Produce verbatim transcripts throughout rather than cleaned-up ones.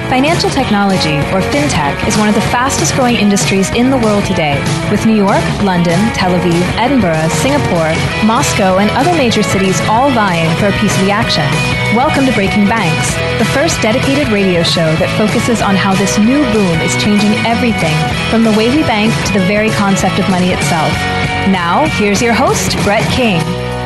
Financial technology, or fintech, is one of the fastest growing industries in the world today, with New York, London, Tel Aviv, Edinburgh, Singapore, Moscow, and other major cities all vying for a piece of the action. Welcome to Breaking Banks, the first dedicated radio show that focuses on how this new boom is changing everything, from the way we bank to the very concept of money itself. Now, here's your host, Brett King.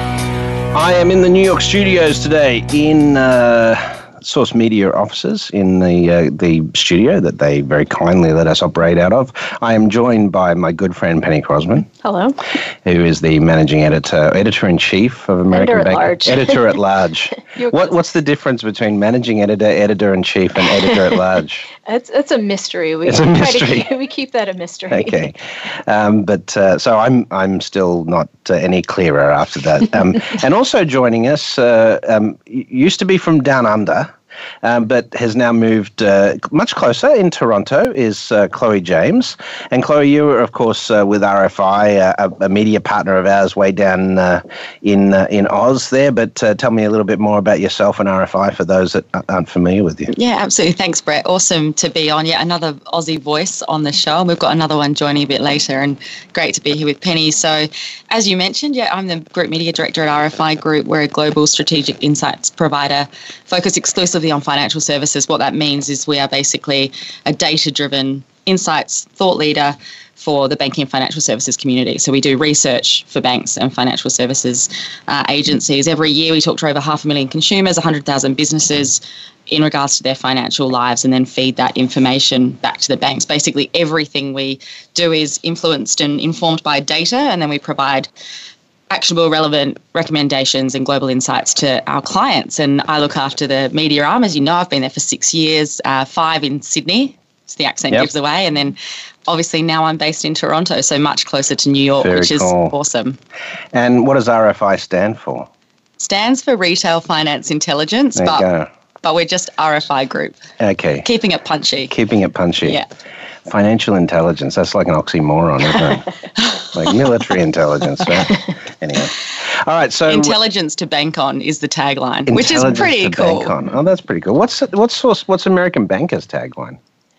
I am in the New York studios today in uh, Source Media offices in the uh, the studio that they very kindly let us operate out of. I am joined by my good friend Penny Crosman. Hello. Who is the managing editor, editor-in-chief of American Editor Bank. at large. Editor at large. what What's the difference between managing editor, editor-in-chief, and editor at large? It's it's a mystery. We it's a mystery. Keep, we keep that a mystery. Okay, um, but uh, so I'm I'm still not uh, any clearer after that. Um, and also joining us uh, um, used to be from down under. Um, but has now moved uh, much closer in Toronto is uh, Chloe James. And Chloe, you are, of course, uh, with R F I, uh, a, a media partner of ours way down uh, in uh, in Oz there. But uh, tell me a little bit more about yourself and R F I for those that aren't familiar with you. Yeah, absolutely. Thanks, Brett. Awesome to be on yet another Aussie voice on the show. And we've got another one joining a bit later, and great to be here with Penny. So as you mentioned, yeah, I'm the Group Media Director at R F I Group. We're a global strategic insights provider focused exclusively on financial services. What that means is we are basically a data-driven insights thought leader for the banking and financial services community. So we do research for banks and financial services uh, agencies. Every year we talk to over half a million consumers, one hundred thousand businesses in regards to their financial lives, and then feed that information back to the banks. Basically everything we do is influenced and informed by data, and then we provide actionable, relevant recommendations and global insights to our clients. And I look after the media arm. As you know, I've been there for six years, uh, five in Sydney, so the accent yep. gives away. And then obviously now I'm based in Toronto, so much closer to New York, Very which is cool. awesome. And what does R F I stand for? Stands for Retail Finance Intelligence, There you but, go. but we're just R F I Group. Okay. Keeping it punchy. Keeping it punchy. Yeah. Financial intelligence, that's like an oxymoron, isn't it? Like military intelligence, right? Anyway. All right, so... Intelligence to bank on is the tagline, which is pretty to cool. Bank on. Oh, that's pretty cool. What's what's source, what's American Banker's tagline?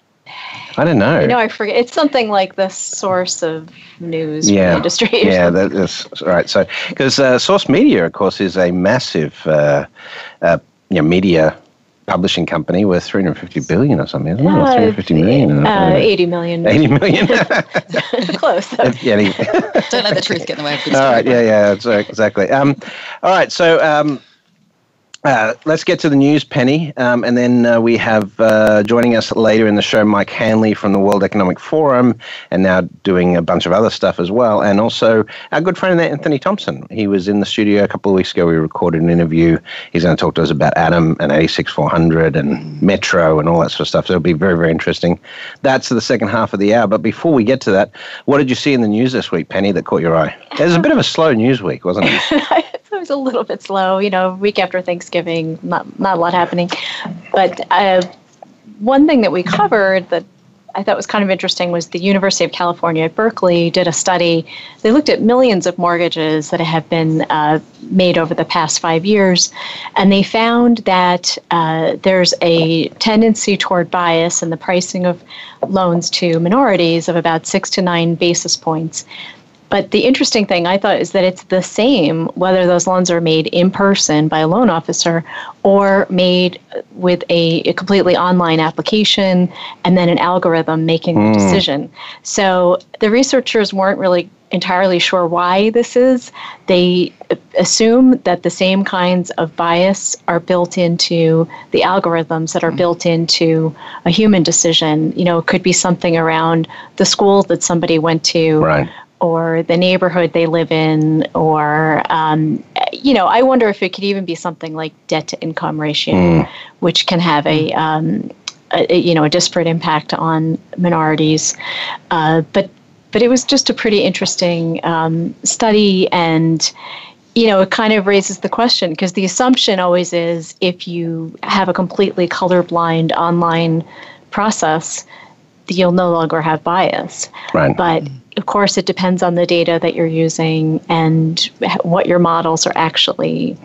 I don't know. You know, I forget. It's something like the source of news yeah. for the industry. Or yeah, something. that's right. So, because uh, Source Media, of course, is a massive uh, uh, you know, media publishing company worth three hundred fifty billion or something, isn't it? Or three hundred fifty million? Uh, eighty million. eighty million. Close. yeah, any- Don't let the truth get in the way of the All right, story. yeah, yeah, that's right, exactly. Um, all right, so um, uh, let's get to the news, Penny, um, and then uh, we have uh, joining us later in the show Mike Hanley from the World Economic Forum, and now doing a bunch of other stuff as well, and also our good friend Anthony Thompson. He was in the studio a couple of weeks ago. We recorded an interview. He's going to talk to us about Atom and eighty-six four hundred and Metro and all that sort of stuff. So it'll be very, very interesting. That's the second half of the hour. But before we get to that, what did you see in the news this week, Penny, that caught your eye? It was a bit of a slow news week, wasn't it? It was a little bit slow, you know, week after Thanksgiving, not not a lot happening. But uh, one thing that we covered that I thought was kind of interesting was the University of California at Berkeley did a study. They looked at millions of mortgages that have been uh, made over the past five years, and they found that uh, there's a tendency toward bias in the pricing of loans to minorities of about six to nine basis points. But the interesting thing I thought is that it's the same whether those loans are made in person by a loan officer or made with a, a completely online application and then an algorithm making Mm. the decision. So the researchers weren't really entirely sure why this is. They assume that the same kinds of bias are built into the algorithms that are built into a human decision. You know, it could be something around the school that somebody went to. Right. Or the neighborhood they live in, or, um, you know, I wonder if it could even be something like debt to income ratio, Mm. which can have a, um, a, you know, a disparate impact on minorities. Uh, but but it was just a pretty interesting um, study, and, you know, it kind of raises the question, because the assumption always is if you have a completely colorblind online process, you'll no longer have bias. Right. But of course, it depends on the data that you're using and what your models are actually Mm.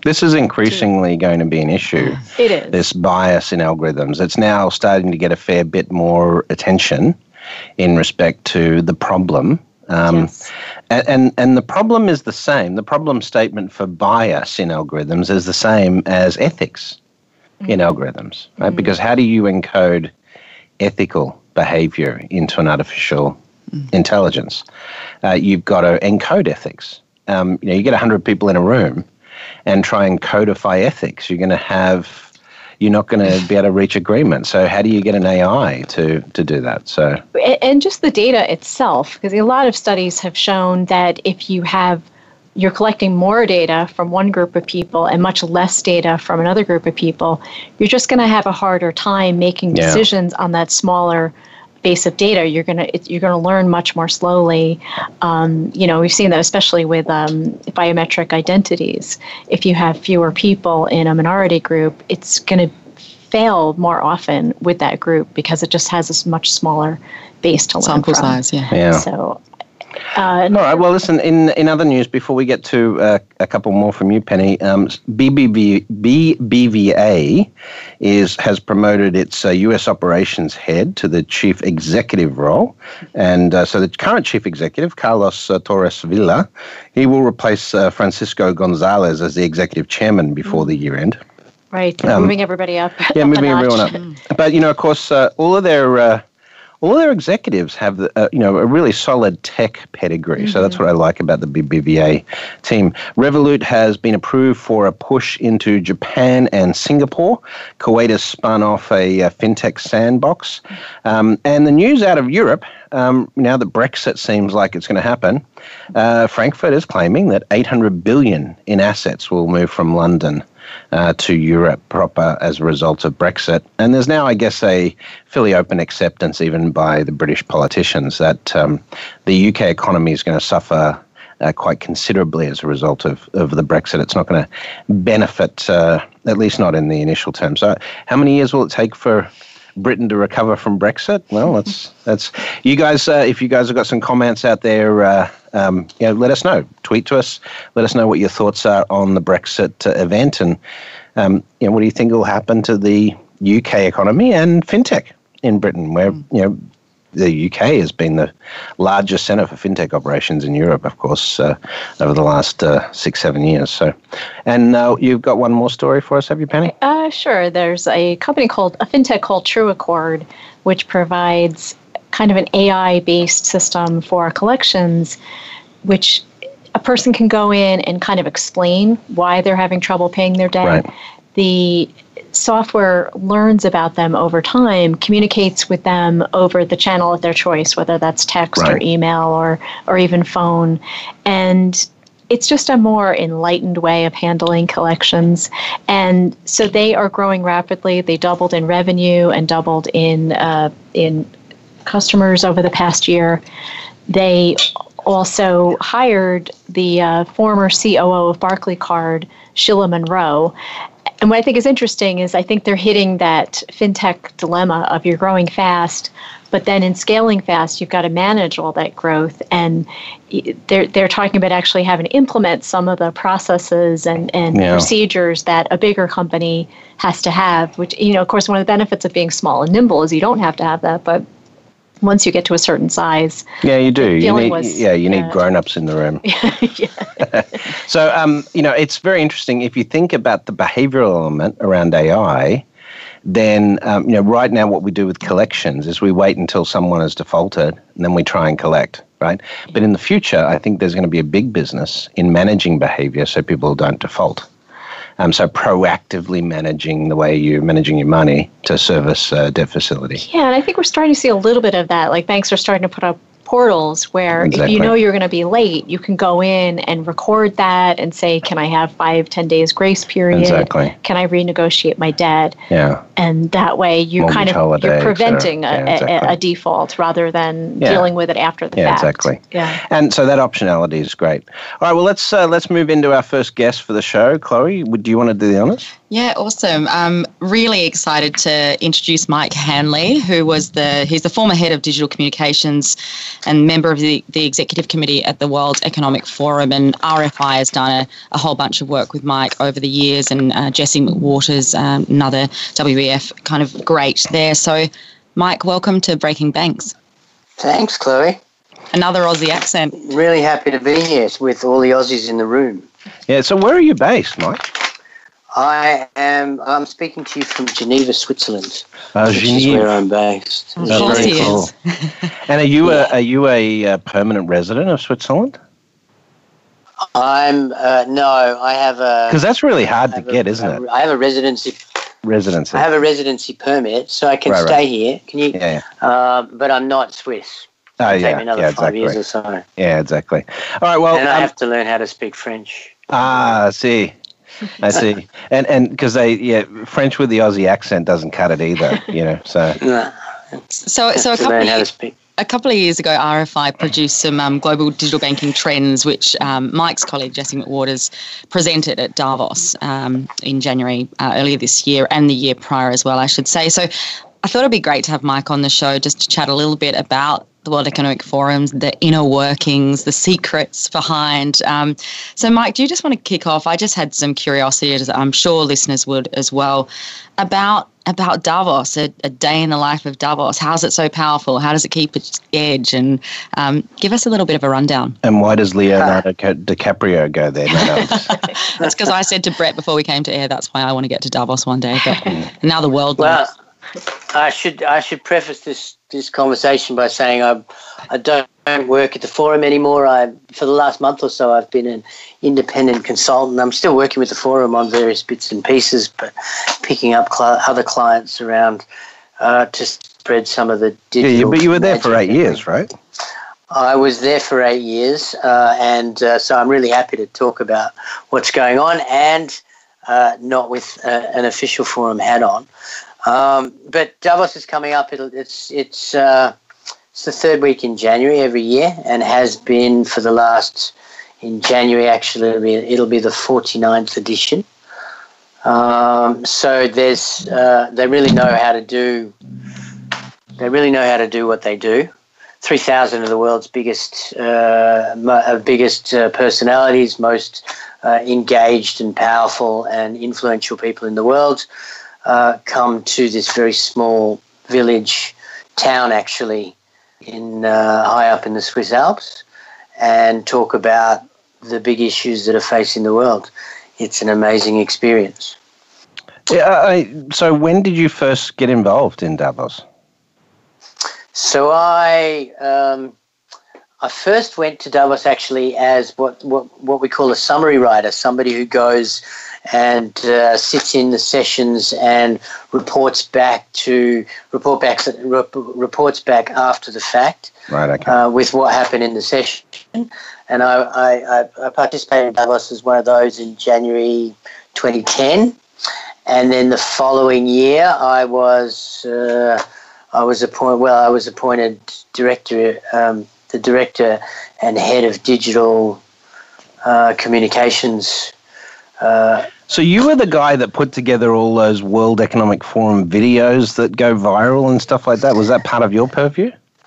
This is increasingly going to be an issue. It is. This bias in algorithms. It's now starting to get a fair bit more attention in respect to the problem. Um, yes. and, and and the problem is the same. The problem statement for bias in algorithms is the same as ethics mm-hmm. in algorithms, right? Mm-hmm. Because how do you encode ethical behavior into an artificial mm-hmm. intelligence? Uh, you've got to encode ethics. Um, you know, you get one hundred people in a room and try and codify ethics. You're going to have you're not going to be able to reach agreement. So how do you get an A I to, to do that? So and just the data itself, because a lot of studies have shown that if you have, you're collecting more data from one group of people and much less data from another group of people, you're just going to have a harder time making decisions yeah. on that smaller base of data. You're going to you're going to learn much more slowly. Um, you know, we've seen that especially with um, biometric identities. If you have fewer people in a minority group, it's going to fail more often with that group because it just has a much smaller base to learn Sample from. size, yeah. yeah. So. Uh, All right. Well, listen. In in other news, before we get to uh, a couple more from you, Penny, um, B B V, B B V A is has promoted its uh, U S operations head to the chief executive role, and uh, so the current chief executive, Carlos uh, Torres Villa, he will replace uh, Francisco Gonzalez as the executive chairman before the year end. Right. Um, moving everybody up. Yeah, moving everyone up. But you know, of course, uh, all of their uh, all their executives have, the, uh, you know, a really solid tech pedigree. Mm-hmm. So that's what I like about the B B V A team. Revolut has been approved for a push into Japan and Singapore. Kuwait has spun off a, a fintech sandbox. Um, and the news out of Europe, um, now that Brexit seems like it's going to happen, uh, Frankfurt is claiming that eight hundred billion in assets will move from London Uh, to Europe proper as a result of Brexit. And there's now, I guess, a fairly open acceptance even by the British politicians that um, the U K economy is going to suffer uh, quite considerably as a result of, of the Brexit. It's not going to benefit, uh, at least not in the initial term. So how many years will it take for Britain to recover from Brexit? Well, that's that's you guys. Uh, if you guys have got some comments out there, uh, um, you know, let us know. Tweet to us. Let us know what your thoughts are on the Brexit uh, event, and um, you know, what do you think will happen to the U K economy and fintech in Britain, where you know the U K has been the largest centre for fintech operations in Europe, of course, uh, over the last uh, six, seven years. So, and uh, you've got one more story for us, have you, Penny? Uh, sure. There's a company called, a fintech called TrueAccord, which provides kind of an A I-based system for collections, which a person can go in and kind of explain why they're having trouble paying their debt. Right. The software learns about them over time, communicates with them over the channel of their choice, whether that's text right. or email or or even phone. And it's just a more enlightened way of handling collections. And so they are growing rapidly. They doubled in revenue and doubled in uh, in customers over the past year. They also hired the uh, former C O O of Barclaycard, Sheila Monroe. And what I think is interesting is I think they're hitting that fintech dilemma of you're growing fast, but then in scaling fast, you've got to manage all that growth. And they're they're talking about actually having to implement some of the processes and, and yeah. procedures that a bigger company has to have, which, you know, of course, one of the benefits of being small and nimble is you don't have to have that, but once you get to a certain size. Yeah, you do. You need, was, yeah, you yeah. need grown-ups in the room. yeah. So, um, you know, it's very interesting. If you think about the behavioral element around A I, then, um, you know, right now what we do with collections is we wait until someone has defaulted and then we try and collect, right? But in the future, I think there's going to be a big business in managing behavior so people don't default. Um, so proactively managing the way you're managing your money to service uh, debt facility. Yeah, and I think we're starting to see a little bit of that. Like banks are starting to put up portals where exactly. if you know you're going to be late, you can go in and record that and say, can I have five, ten days grace period? Exactly. Can I renegotiate my debt? Yeah. And that way you Mortgage kind of, holiday, you're preventing yeah, a, exactly. a, a default rather than yeah. dealing with it after the yeah, fact. Exactly. Yeah, and so that optionality is great. All right, well, let's uh, let's move into our first guest for the show. Chloe, would, do you want to do the honors? Yeah, awesome. I'm really excited to introduce Mike Hanley, who was the he's the former head of digital communications and member of the, the executive committee at the World Economic Forum. And R F I has done a, a whole bunch of work with Mike over the years, and uh, Jesse McWaters, um, another W E F kind of great there. So, Mike, welcome to Breaking Banks. Thanks, Chloe. Another Aussie accent. Really happy to be here with all the Aussies in the room. Yeah, so where are you based, Mike? I am. I'm speaking to you from Geneva, Switzerland, Uh, which is Geneva. where I'm based. Of That's course very he cool. is. And are you Yeah. a are you a uh, permanent resident of Switzerland? I'm. Uh, no, I have a. Because that's really hard I to have a- get, isn't it? I have a residency. Residency. I have a residency permit, so I can Right, right. stay here. Can you? Yeah, yeah. Uh, but I'm not Swiss. Oh, It'll take yeah, me another yeah, five exactly. years or so, Yeah, exactly. All right, well, and I um, have to learn how to speak French. ah, I see. I see. And and because they, yeah, French with the Aussie accent doesn't cut it either, you know, so. No, So, so a have to couple learn of how to years, speak. a couple of years ago, R F I produced some um, global digital banking trends, which um, Mike's colleague Jesse McWaters presented at Davos um, in January uh, earlier this year, and the year prior as well, I should say. So I thought it'd be great to have Mike on the show just to chat a little bit about the World Economic Forums, the inner workings, the secrets behind. Um, so, Mike, do you just want to kick off? I just had some curiosity, as I'm sure listeners would as well, about about Davos, a, a day in the life of Davos. How's it so powerful? How does it keep its edge? And um, give us a little bit of a rundown. And why does Leonardo Ca- DiCaprio go there? No, no. That's because I said to Brett before we came to air, that's why I want to get to Davos one day. But now the world Well, knows. I should I should preface this this conversation by saying I I don't work at the forum anymore. I for the last month or so I've been an independent consultant. I'm still working with the forum on various bits and pieces, but picking up cl- other clients around uh, to spread some of the Yeah, digital. you, but you were there for magic. eight years, right? I was there for eight years, uh, and uh, so I'm really happy to talk about what's going on, and uh, not with uh, an official forum hat on. Um, but Davos is coming up. It'll, it's it's uh, it's the third week in January every year, and has been for the last. In January, actually, it'll be, it'll be the forty-ninth edition. Um, so there's uh, they really know how to do. They really know how to do what they do. Three thousand of the world's biggest uh, mo- biggest uh, personalities, most uh, engaged and powerful and influential people in the world. Uh, come to this very small village town, actually, in uh, high up in the Swiss Alps, and talk about the big issues that are facing the world. It's an amazing experience. Yeah. I, so when did you first get involved in Davos? So I um, I first went to Davos actually as what, what, what we call a summary writer, somebody who goes and uh, sits in the sessions and reports back to report back rep, reports back after the fact, Right. Okay. uh, with what happened in the session. And I, I, I participated in Davos as one of those in January twenty ten, and then the following year I was uh, I was appointed. Well, I was appointed director, um, the director and head of digital uh, communications. Uh, So you were the guy that put together all those World Economic Forum videos that go viral and stuff like that. Was that part of your purview?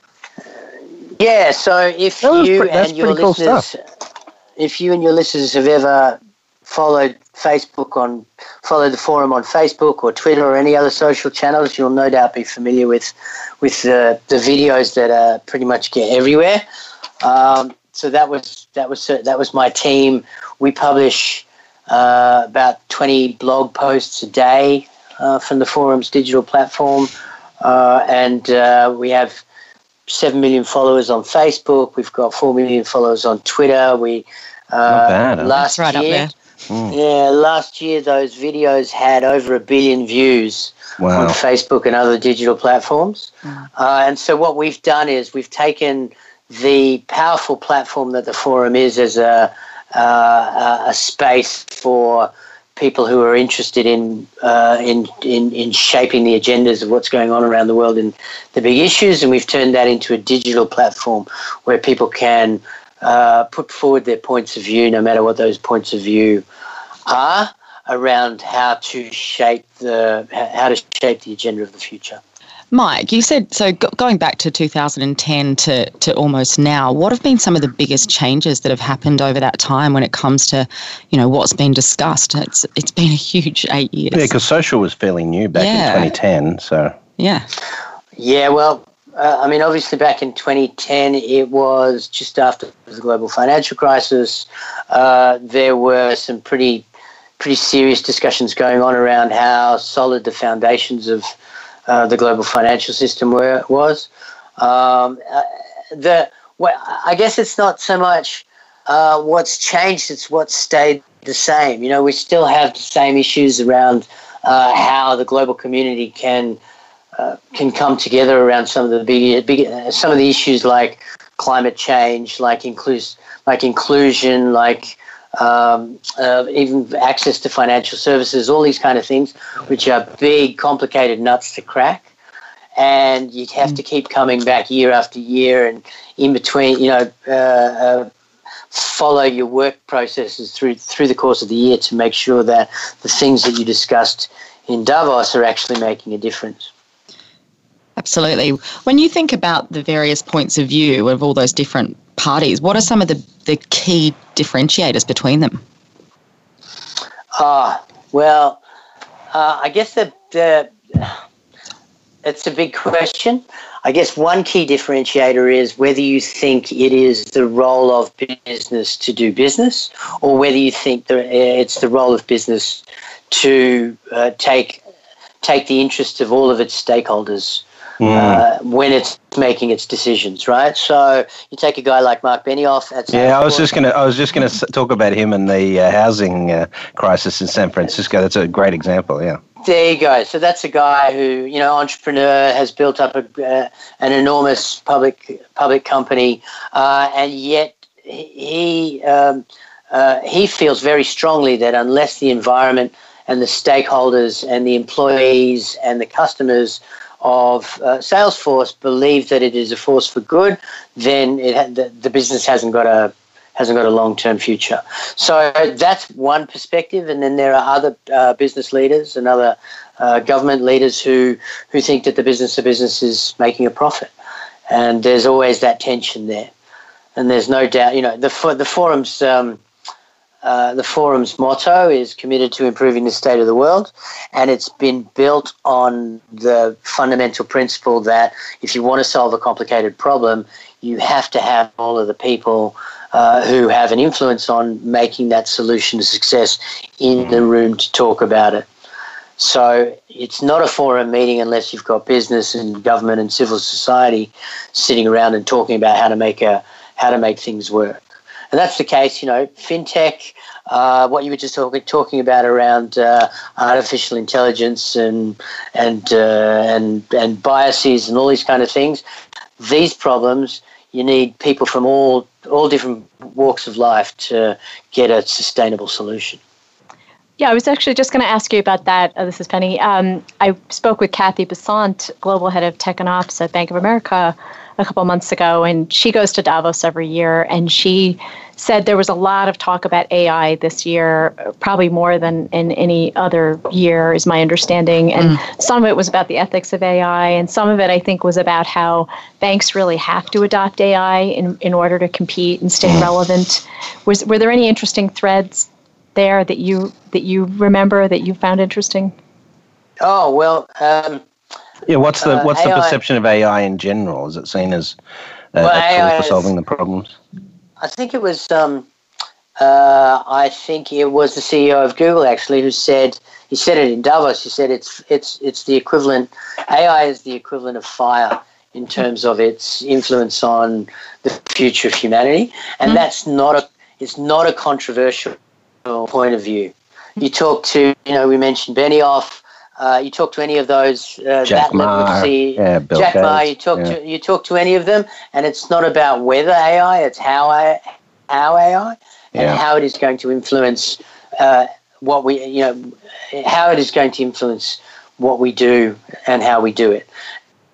Yeah, so if That was you pre- that's and your pretty cool listeners, if you and your listeners have ever followed Facebook on, followed the forum on Facebook or Twitter or any other social channels, you'll no doubt be familiar with with the, the videos that uh, pretty much get everywhere. Um, so that was that was that was my team. We publish uh, about twenty blog posts a day uh, from the forum's digital platform, uh, and uh, we have seven million followers on Facebook. We've got four million followers on Twitter. We uh, Not bad, huh? last That's right year, up there. yeah, last year those videos had over a billion views Wow. on Facebook and other digital platforms. Uh, and so what we've done is we've taken the powerful platform that the forum is as a uh, a space for people who are interested in, uh, in in in shaping the agendas of what's going on around the world and the big issues, and we've turned that into a digital platform where people can uh, put forward their points of view, no matter what those points of view are. around how to shape the how to shape the agenda of the future. Mike, you said, so going back to two thousand ten to, to almost now, what have been some of the biggest changes that have happened over that time when it comes to, you know, what's been discussed? It's It's been a huge eight years. Yeah, because social was fairly new back yeah. in twenty ten, so... Yeah. Yeah, well, uh, I mean, obviously back in twenty ten, it was just after the global financial crisis. Uh, there were some pretty, pretty serious discussions going on around how solid the foundations of Uh, the global financial system where it was. Um, uh, the well, I guess it's not so much uh, what's changed, it's what's stayed the same. You know, we still have the same issues around uh, how the global community can uh, can come together around some of the big, big uh, some of the issues like climate change, like inclus- like inclusion, like Um, uh, even access to financial services, all these kind of things, which are big, complicated nuts to crack. And you have to keep coming back year after year and in between, you know, uh, uh, follow your work processes through through the course of the year to make sure that the things that you discussed in Davos are actually making a difference. Absolutely. When you think about the various points of view of all those different parties, what are some of the, the key differentiators between them? Ah, uh, well, uh, I guess the, the it's a big question. I guess one key differentiator is whether you think it is the role of business to do business, or whether you think that it's the role of business to uh, take take the interests of all of its stakeholders. Mm. Uh, when it's making its decisions, right? So you take a guy like Mark Benioff. At yeah, I was just gonna. I was just gonna talk about him and the uh, housing uh, crisis in San Francisco. That's a great example. Yeah. There you go. So that's a guy who, you know, entrepreneur, has built up a, uh, an enormous public public company, uh, and yet he um, uh, he feels very strongly that unless the environment and the stakeholders and the employees and the customers of uh, Salesforce believe that it is a force for good, then it ha- the, the business hasn't got a hasn't got a long-term future. So that's one perspective, and then there are other uh, business leaders and other uh, government leaders who who think that the business of business is making a profit, and there's always that tension there. And there's no doubt, you know, the for, the forum's um, Uh, the forum's motto is committed to improving the state of the world, and it's been built on the fundamental principle that if you want to solve a complicated problem, you have to have all of the people uh, who have an influence on making that solution a success in the room to talk about it. So it's not a forum meeting unless you've got business and government and civil society sitting around and talking about how to make a how to make things work. And that's the case, you know, fintech, uh, what you were just talking talking about around uh, artificial intelligence and and uh, and and biases and all these kind of things. These problems, you need people from all all different walks of life to get a sustainable solution. Yeah, I was actually just going to ask you about that. Uh, this is Penny. Um, I spoke with Kathy Besant, Global Head of Tech and Ops at Bank of America, a couple months ago, and she goes to Davos every year, and she said there was a lot of talk about A I this year, probably more than in any other year, is my understanding. And mm. some of it was about the ethics of A I, and some of it, I think, was about how banks really have to adopt A I in, in order to compete and stay relevant. Was were there any interesting threads there that you that you remember that you found interesting? Oh, well, um, yeah. What's the what's uh, the perception of A I in general? Is it seen as uh, well, a tool A I for solving the problems? I think it was. Um, uh, I think it was the C E O of Google actually who said he said it in Davos. He said it's it's it's the equivalent. A I is the equivalent of fire in terms of its influence on the future of humanity, and mm. that's not a it's not a controversial point of view. You talk to, you know, we mentioned Benioff. Uh, you talk to any of those, uh, Jack that Ma, see, yeah, Bill Jack Gates, Ma. You talk yeah. to you talk to any of them, and it's not about whether A I, it's how I, how A I, and yeah. how it is going to influence uh, what we, you know, how it is going to influence what we do and how we do it.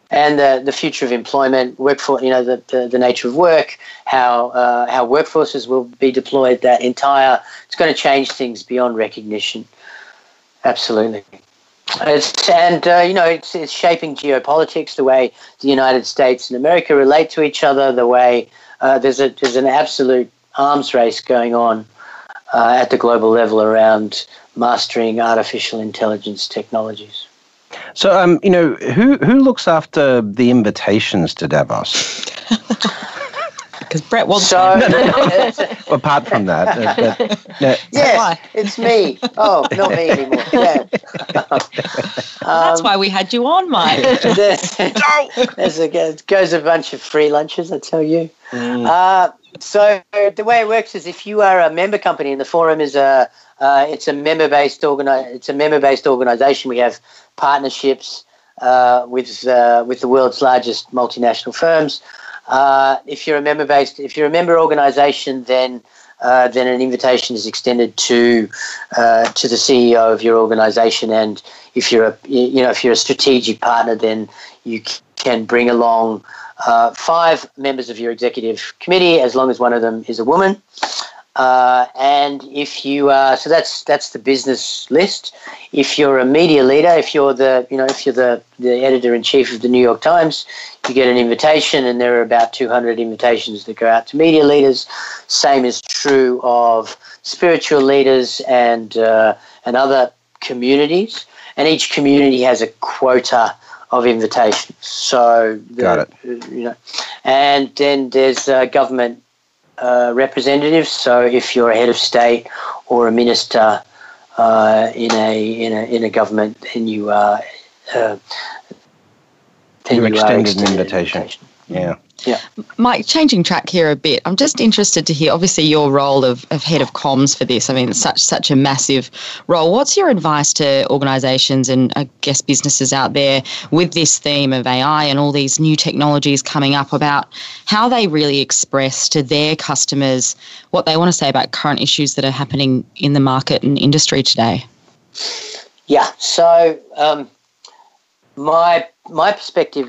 and the, the future of employment, workforce, you know, the, the, the nature of work, how uh, how workforces will be deployed, that entire, it's going to change things beyond recognition. Absolutely. It's, and, uh, you know, it's, it's shaping geopolitics, the way the United States and America relate to each other, the way uh, there's, a, there's an absolute arms race going on uh, at the global level around mastering artificial intelligence technologies. So, um, you know, who who looks after the invitations to Davos? Because Brett wants so, to. Well, apart from that, uh, but, no. Yes, why? It's me. Oh, not me anymore. Yeah. um, That's why we had you on, Mike. there's, there's a, it goes a bunch of free lunches, I tell you. Mm. Uh, so the way it works is, if you are a member company, and the forum is a uh, it's a member-based organi- it's a member-based organisation. We have partnerships uh, with uh, with the world's largest multinational firms. Uh, if you're a member-based, if you're a member organisation, then uh, then an invitation is extended to uh, to the C E O of your organisation, and if you're a you know if you're a strategic partner, then you can bring along uh, five members of your executive committee, as long as one of them is a woman. Uh, and if you uh, so that's that's the business list. If you're a media leader, if you're the you know if you're the, the editor in chief of the New York Times, you get an invitation, and there are about two hundred invitations that go out to media leaders. Same is true of spiritual leaders and uh, and other communities. And each community has a quota of invitations. So the, got it. You know, and then there's uh, government. Uh, representatives. So if you're a head of state or a minister uh, in a in a in a government, then you are uh, then You're you extended are extended an invitation. invitation. Yeah. Yeah. Mike, changing track here a bit, I'm just interested to hear, obviously, your role of, of head of comms for this. I mean, it's such such a massive role. What's your advice to organisations and, I guess, businesses out there with this theme of A I and all these new technologies coming up, about how they really express to their customers what they want to say about current issues that are happening in the market and industry today? Yeah. So um, my my perspective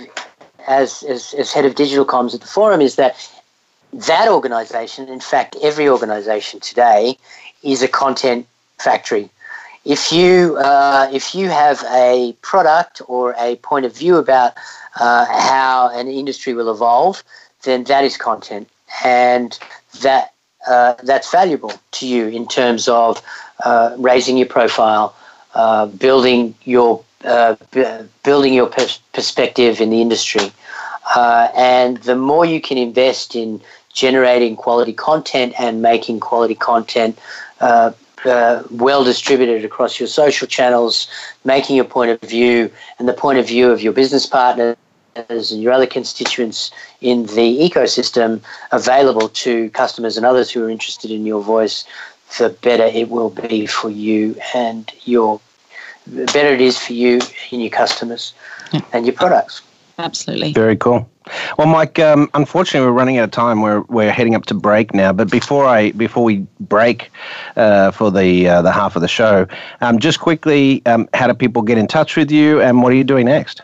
As, as as head of digital comms at the forum is that that organisation, in fact, every organisation today, is a content factory. If you uh, if you have a product or a point of view about uh, how an industry will evolve, then that is content, and that uh, that's valuable to you in terms of uh, raising your profile, uh, building your Uh, b- building your pers- perspective in the industry. Uh, and the more you can invest in generating quality content and making quality content uh, uh, well distributed across your social channels, making your point of view and the point of view of your business partners and your other constituents in the ecosystem available to customers and others who are interested in your voice, the better it will be for you and your the better it is for you and your customers yeah. and your products. Absolutely. Very cool. Well, Mike, um, unfortunately, we're running out of time. We're we're heading up to break now. But before I before we break uh, for the uh, the half of the show, um, just quickly, um, how do people get in touch with you, and what are you doing next?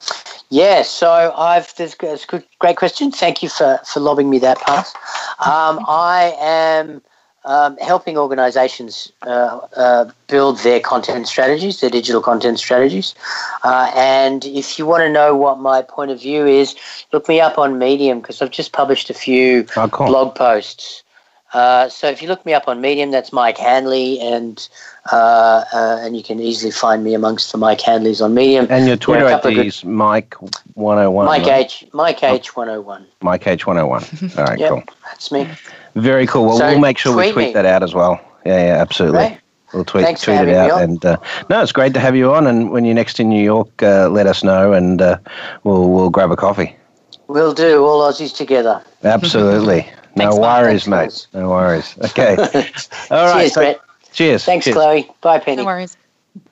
Yeah, so I've there's, there's a good, great question. Thank you for for lobbing me that pass. Um, I am. Um, helping organisations uh, uh, build their content strategies, their digital content strategies. Uh, and if you want to know what my point of view is, look me up on Medium, because I've just published a few oh, cool. blog posts. Uh, so if you look me up on Medium, that's Mike Handley, and uh, uh, and you can easily find me amongst the Mike Handleys on Medium. And your Twitter I D is Mike one oh one. Mike H. Mike H. one oh one. Mike H. one oh one. All right, yep, cool. That's me. Very cool. Well, so we'll make sure we tweet me. that out as well. Yeah, yeah, absolutely. Right. We'll tweet, Thanks tweet for it having out. me on. And uh, no, it's great to have you on. And when you're next in New York, uh, let us know, and uh, we'll we'll grab a coffee. We'll do, all Aussies together. Absolutely. No Thanks, worries, Mark. mate. No worries. Okay. All right. Cheers, so, Brett. Cheers. Thanks, cheers. Chloe. Bye, Penny. No worries. Bye.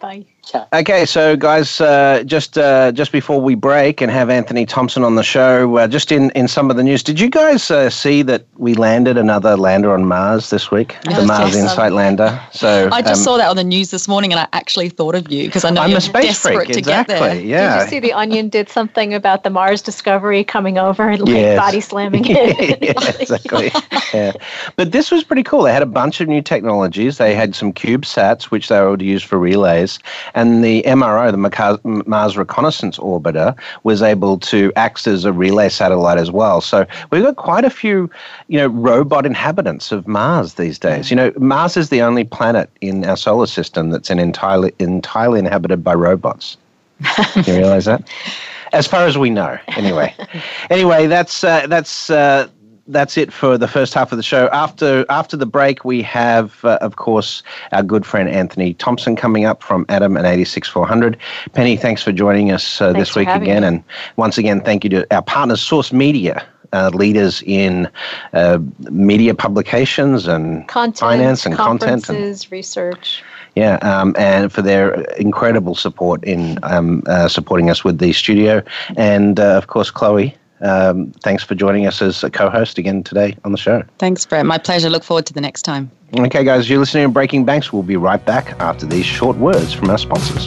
Ciao. Okay, so guys, uh, just uh, just before we break and have Anthony Thompson on the show, uh, just in, in some of the news, did you guys uh, see that we landed another lander on Mars this week? That the Mars awesome. Insight lander. So I just um, saw that on the news this morning, and I actually thought of you because I know I'm you're a space desperate freak, to exactly. get there. Yeah. Did you see The Onion did something about the Mars Discovery coming over and like Yes. body slamming it? Yeah, exactly. Yeah. But this was pretty cool. They had a bunch of new technologies. They had some CubeSats, which they would use for relays, and the M R O, the Mars Reconnaissance Orbiter, was able to act as a relay satellite as well. So we've got quite a few, you know, robot inhabitants of Mars these days. You know, Mars is the only planet in our solar system that's an entirely entirely inhabited by robots. You realize that? As far as we know, anyway. Anyway, that's uh, that's. Uh, That's it for the first half of the show. After after the break, we have, uh, of course, our good friend Anthony Thompson coming up from Adam and eighty-six four hundred. Penny, thanks for joining us uh, this week again. Me. And once again, thank you to our partners, Source Media, uh, leaders in uh, media publications and Content, finance and content. conferences, research. Yeah, um, and for their incredible support in um, uh, supporting us with the studio. And, uh, of course, Chloe. Um, thanks for joining us as a co-host again today on the show. Thanks, Brett. My pleasure. Look forward to the next time. Okay, guys, you're listening to Breaking Banks. We'll be right back after these short words from our sponsors.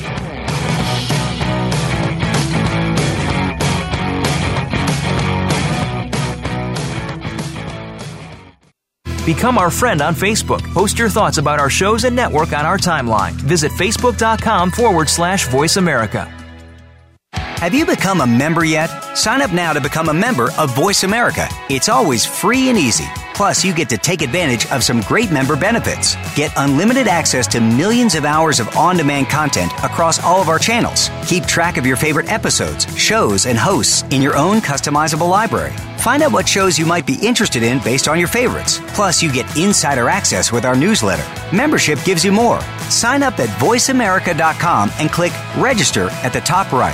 Become our friend on Facebook. Post your thoughts about our shows and network on our timeline. Visit facebook.com forward slash Voice America. Have you become a member yet? Sign up now to become a member of Voice America. It's always free and easy. Plus, you get to take advantage of some great member benefits. Get unlimited access to millions of hours of on-demand content across all of our channels. Keep track of your favorite episodes, shows, and hosts in your own customizable library. Find out what shows you might be interested in based on your favorites. Plus, you get insider access with our newsletter. Membership gives you more. Sign up at voice america dot com and click Register at the top right.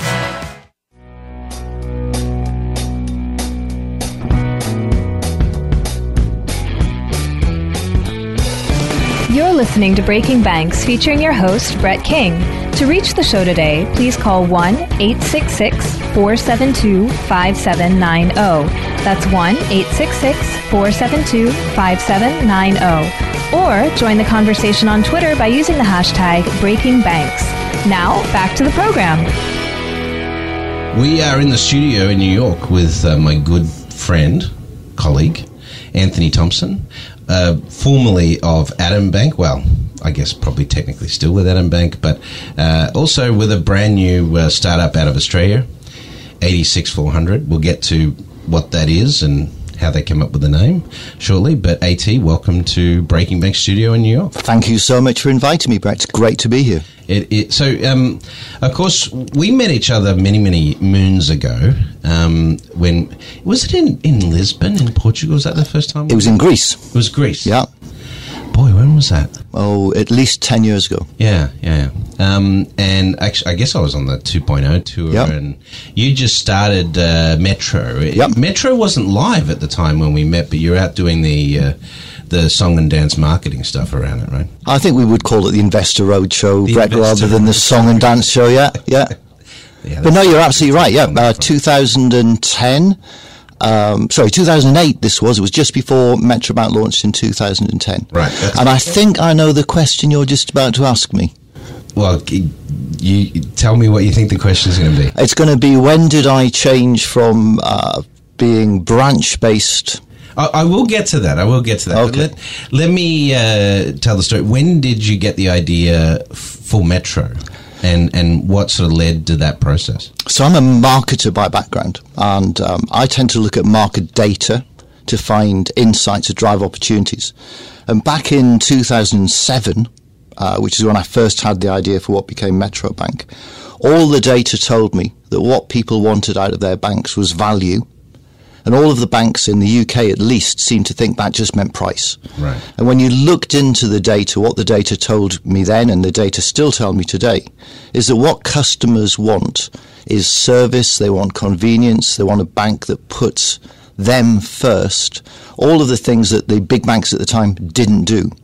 You're listening to Breaking Banks featuring your host, Brett King. To reach the show today, please call one eight six six, four seven two, five seven nine zero. That's one eight six six, four seven two, five seven nine zero. Or join the conversation on Twitter by using the hashtag Breaking Banks. Now, back to the program. We are in the studio in New York with uh, my good friend, colleague, Anthony Thompson. Uh, formerly of Adam Bank, well, I guess probably technically still with Adam Bank, but uh, also with a brand new uh, startup out of Australia, eighty-six four hundred. We'll get to what that is and how they came up with the name shortly. But AT, welcome to Breaking Bank Studio in New York. Thank you so much for inviting me, Brett. It's great to be here. It, it, so, um, of course, we met each other many, many moons ago. Um, when was it in, in Lisbon, in Portugal? Was that the first time? It was in Greece. It was Greece. Yeah. Boy, when was that? Oh, at least ten years ago. Yeah, yeah. Um, and actually, I guess I was on the two point oh tour, yep. and you just started uh, Metro. Yep. Metro wasn't live at the time when we met, but you're out doing the uh, the song and dance marketing stuff around it, right? I think we would call it the Investor Roadshow, Brett, Investor rather than the song and dance show. Yeah, yeah. yeah but no, you're absolutely right. Yeah, uh, two thousand ten. Um, sorry, two thousand eight this was. It was just before Metrobank launched in two thousand ten. Right. And I think I know the question you're just about to ask me. Well, you, you tell me what you think the question is going to be. It's going to be, when did I change from uh, being branch-based... I, I will get to that. I will get to that. Okay. Let, let me uh, tell the story. When did you get the idea f- for Metro? And and what sort of led to that process? So I'm a marketer by background, and um, I tend to look at market data to find insights to drive opportunities. And back in two thousand seven, uh, which is when I first had the idea for what became Metro Bank, all the data told me that what people wanted out of their banks was value. And all of the banks in the U K, at least, seemed to think that just meant price. Right. And when you looked into the data, what the data told me then, and the data still tell me today, is that what customers want is service, they want convenience, they want a bank that puts them first, all of the things that the big banks at the time didn't do.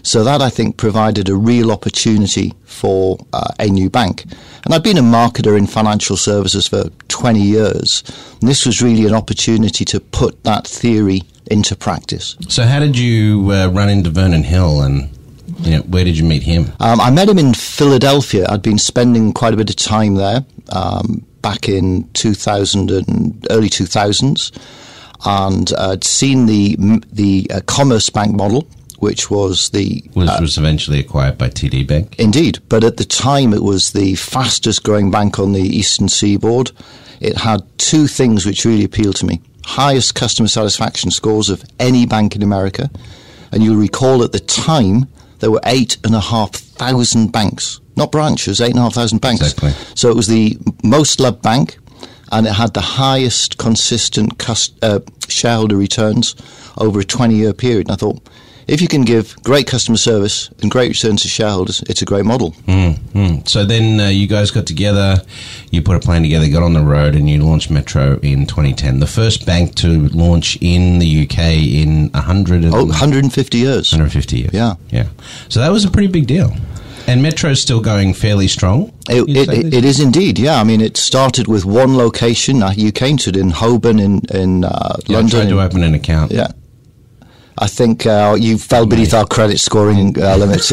So that, I think, provided a real opportunity for uh, a new bank. And I've been a marketer in financial services for twenty years. And this was really an opportunity to put that theory into practice. So how did you uh, run into Vernon Hill, and you know, where did you meet him? Um, I met him in Philadelphia. I'd been spending quite a bit of time there um, back in two thousand and early two thousands, and I'd seen the the uh, Commerce Bank model, which was the which uh, was eventually acquired by T D Bank. Indeed, but at the time it was the fastest growing bank on the Eastern Seaboard. It had two things which really appealed to me: highest customer satisfaction scores of any bank in America, and you'll recall at the time there were eight and a half thousand banks, not branches, eight and a half thousand banks. Exactly. So it was the most loved bank, and it had the highest consistent cust- uh, shareholder returns over a twenty-year period. And I thought, if you can give great customer service and great returns to shareholders, it's a great model. Mm-hmm. So then uh, you guys got together, you put a plan together, got on the road, and you launched Metro in twenty ten. The first bank to launch in the U K in one hundred and, oh, one hundred fifty years. one hundred fifty years. Yeah. Yeah. So that was a pretty big deal. And Metro's still going fairly strong? It, it, it, it is indeed, yeah. I mean, it started with one location. Uh, you came to it in Holborn in, in uh, yeah, London. I tried to in, open an account. Yeah. I think uh, you fell beneath our credit scoring uh, limits.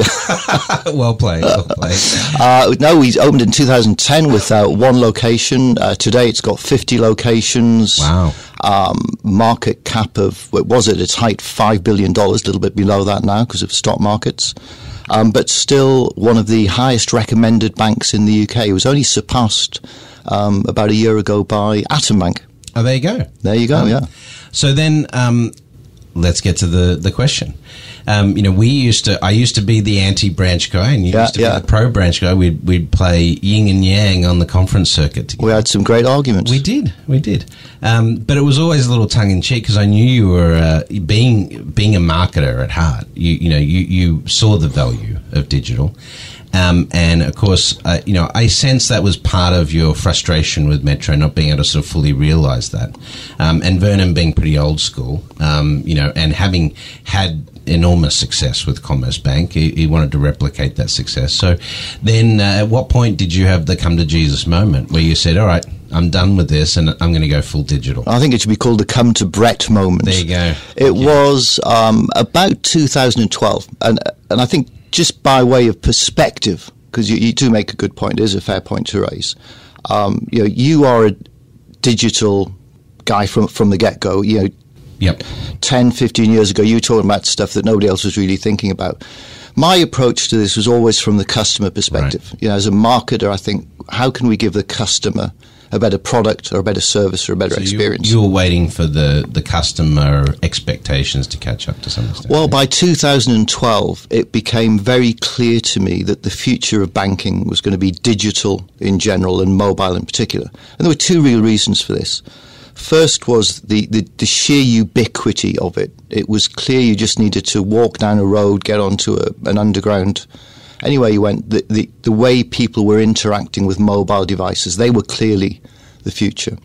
Well played, well played. Uh, no, we opened in two thousand ten with uh, one location. Uh, today it's got fifty locations. Wow. Um, market cap of, what was it, its height, five billion dollars, a little bit below that now because of stock markets. Um, but still one of the highest recommended banks in the U K. It was only surpassed um, about a year ago by Atom Bank. Oh, there you go. There you go, um, yeah. So then... Um, let's get to the, the question. Um, you know, we used to, I used to be the anti-branch guy, and you yeah, used to yeah. be the pro-branch guy. We'd, we'd play yin and yang on the conference circuit together. We had some great arguments. We did, we did. Um, but it was always a little tongue-in-cheek because I knew you were, uh, being being a marketer at heart, you, you know, you, you saw the value of digital. Um, and, of course, uh, you know, I sense that was part of your frustration with Metro, not being able to sort of fully realise that. Um, and Vernon being pretty old school, um, you know, and having had enormous success with Commerce Bank, he, he wanted to replicate that success. So then uh, at what point did you have the come-to-Jesus moment where you said, all right, I'm done with this and I'm going to go full digital? I think it should be called the come to Brett moment. There you go. It yeah. was um, about two thousand twelve, and and I think just by way of perspective, because you, you do make a good point, it is a fair point to raise. Um, you know, you are a digital guy from from the get-go. You know, yep. ten, fifteen years ago, you were talking about stuff that nobody else was really thinking about. My approach to this was always from the customer perspective. Right. You know, as a marketer, I think, how can we give the customer a better product or a better service or a better so experience? You, you were waiting for the, the customer expectations to catch up to some extent. Well, by two thousand twelve, it became very clear to me that the future of banking was going to be digital in general and mobile in particular. And there were two real reasons for this. First was the, the, the sheer ubiquity of it. It was clear you just needed to walk down a road, get onto a, an underground. Anywhere you went, the, the, the way people were interacting with mobile devices, they were clearly the future.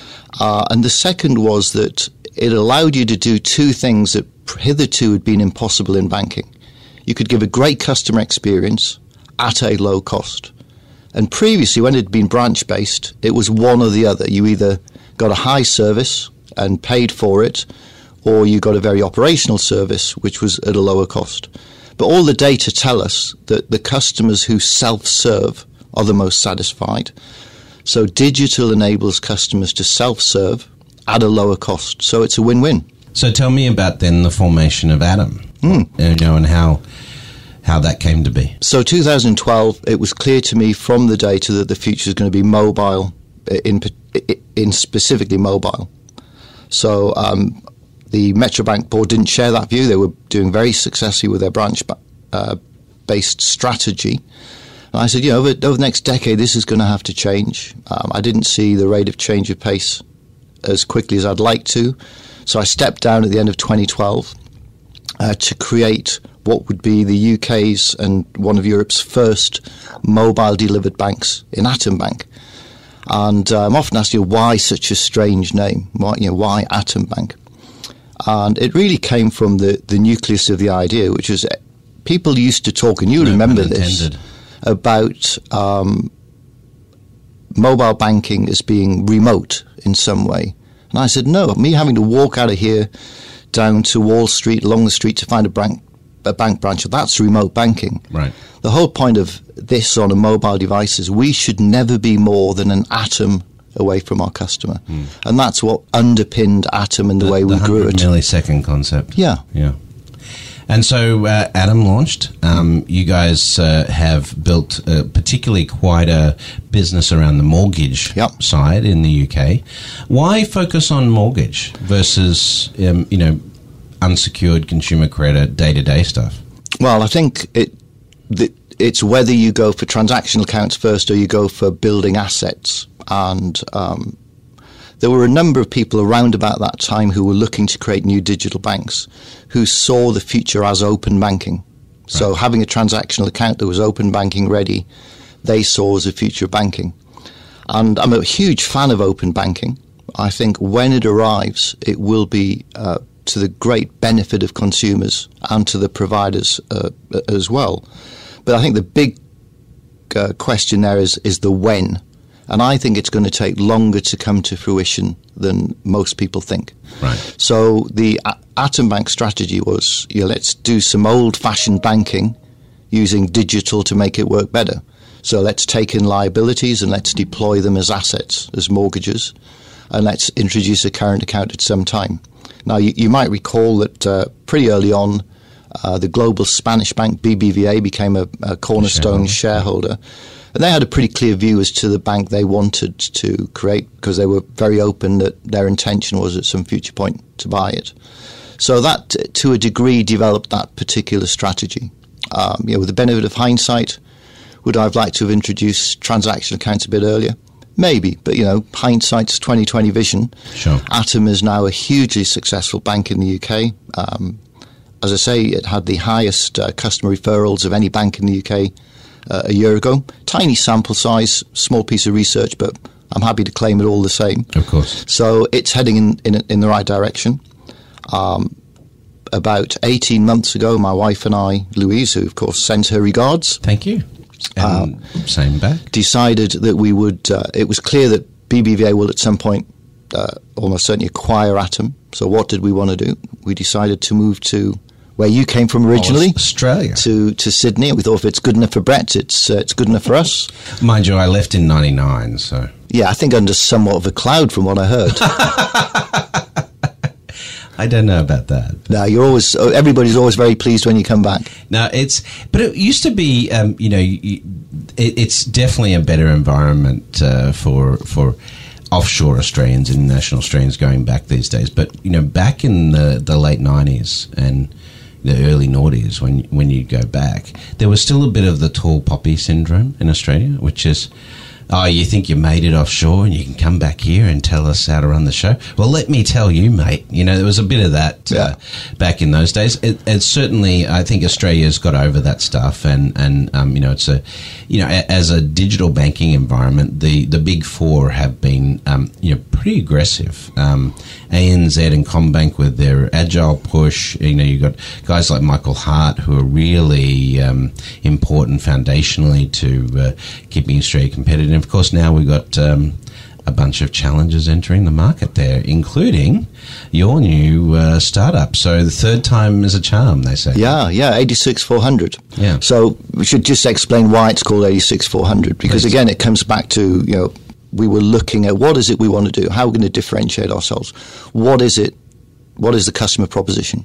Uh, and the second was that it allowed you to do two things that hitherto had been impossible in banking. You could give a great customer experience at a low cost. And previously, when it had been branch-based, it was one or the other. You either got a high service and paid for it, or you got a very operational service, which was at a lower cost. But all the data tell us that the customers who self-serve are the most satisfied. So digital enables customers to self-serve at a lower cost. So it's a win-win. So tell me about then the formation of Atom, mm. you know, and how how that came to be. So two thousand twelve, it was clear to me from the data that the future is going to be mobile, in in specifically mobile. So um, the Metro Bank board didn't share that view. They were doing very successfully with their branch-based uh, strategy. And I said, you know, over, over the next decade, this is going to have to change. Um, I didn't see the rate of change of pace as quickly as I'd like to. So I stepped down at the end of twenty twelve uh, to create what would be the U K's and one of Europe's first mobile-delivered banks in Atom Bank. And uh, I'm often asked, you know, why such a strange name? Why, you know, why Atom Bank? And it really came from the, the nucleus of the idea, which was people used to talk, and you No remember pun this, intended. about um, mobile banking as being remote in some way. And I said, no, me having to walk out of here down to Wall Street, along the street to find a bank, a bank branch, that's remote banking. Right. The whole point of this on a mobile device is we should never be more than an atom away from our customer. Mm. And that's what underpinned Atom and the, the way we the grew it. one hundred millisecond concept. Yeah. Yeah. And so uh, Atom launched. Um, you guys uh, have built uh, particularly quite a business around the mortgage yep. side in the U K. Why focus on mortgage versus, um, you know, unsecured consumer credit, day-to-day stuff? Well, I think it the, it's whether you go for transactional accounts first or you go for building assets. And um, there were a number of people around about that time who were looking to create new digital banks who saw the future as open banking. Right. So having a transactional account that was open banking ready, they saw as a future of banking. And I'm a huge fan of open banking. I think when it arrives, it will be uh, to the great benefit of consumers and to the providers uh, as well. But I think the big uh, question there is, is the when. And I think it's going to take longer to come to fruition than most people think. Right. So the A- Atom Bank strategy was, you know, let's do some old-fashioned banking using digital to make it work better. So let's take in liabilities and let's deploy them as assets, as mortgages, and let's introduce a current account at some time. Now, you, you might recall that uh, pretty early on, uh, the global Spanish bank B B V A became a, a cornerstone shareholder. shareholder. And they had a pretty clear view as to the bank they wanted to create because they were very open that their intention was at some future point to buy it. So that, to a degree, developed that particular strategy. Um, you know, with the benefit of hindsight, would I have liked to have introduced transaction accounts a bit earlier? Maybe, but, you know, hindsight's twenty twenty vision. Sure. Atom is now a hugely successful bank in the U K. Um, as I say, it had the highest uh, customer referrals of any bank in the U K Uh, a year ago. Tiny sample size, small piece of research, but I'm happy to claim it all the same. Of course. So it's heading in, in, in the right direction. Um, about eighteen months ago, my wife and I, Louise, who of course sends her regards. Thank you. And um, same back. Decided that we would, uh, it was clear that B B V A will at some point uh, almost certainly acquire Atom. So what did we want to do? We decided to move to where you came from originally, oh, Australia, to to Sydney. We thought if it's good enough for Brett, it's uh, it's good enough for us. Mind you, I left in ninety-nine, so yeah, I think under somewhat of a cloud from what I heard. I don't know about that. No, you're always everybody's always very pleased when you come back. No, it's but it used to be, um, you know, you, it, it's definitely a better environment uh, for for. offshore Australians, international Australians going back these days. But, you know, back in the, the late nineties and the early noughties, when when you go back, there was still a bit of the tall poppy syndrome in Australia, which is, oh, you think you made it offshore and you can come back here and tell us how to run the show? Well, let me tell you, mate. You know, there was a bit of that uh, yeah. back in those days. It, it certainly, I think Australia's got over that stuff, and and um, you know, it's a, you know, a, as a digital banking environment, the, the big four have been um, you know pretty aggressive. Um, A N Z and CommBank with their agile push. You know, you've got guys like Michael Hart who are really um, important foundationally to uh, keeping Australia competitive. And of course, now we've got um, a bunch of challengers entering the market there, including your new uh, startup. So the third time is a charm, they say. Yeah, yeah, eighty-six four hundred. Yeah. So we should just explain why it's called eighty-six four hundred, because Please. Again, it comes back to, you know, we were looking at what is it we want to do, how we're going to differentiate ourselves, what is it, what is the customer proposition,